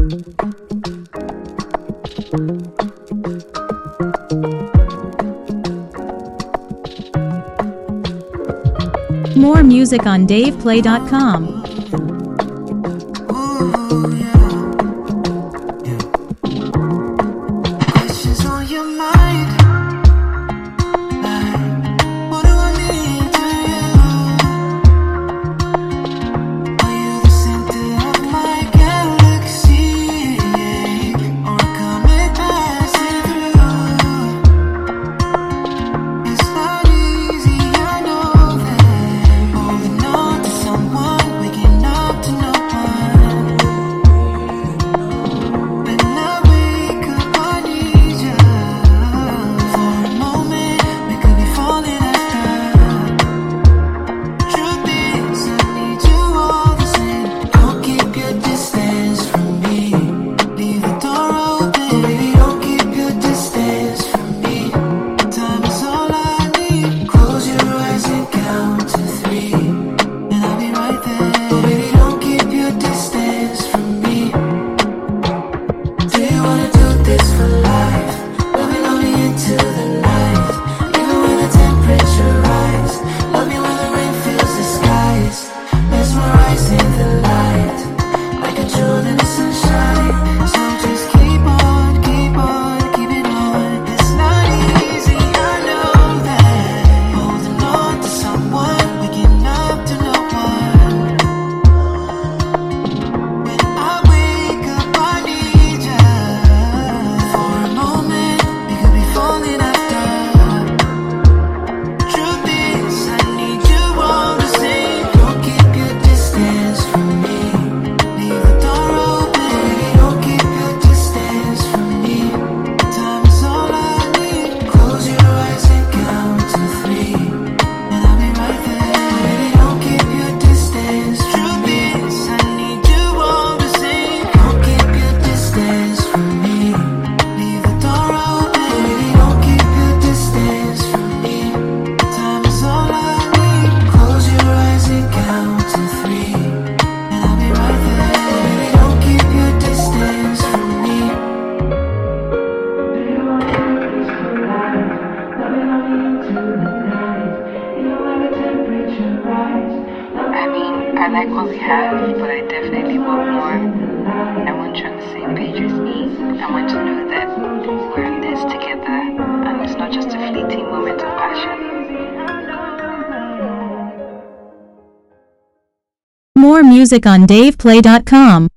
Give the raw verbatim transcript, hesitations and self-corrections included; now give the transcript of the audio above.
More music on dave play dot com. I like what we have, but I definitely want more. I want you on the same page as me. I want to know that we're in this together, and it's not just a fleeting moment of passion. More music on dave play dot com.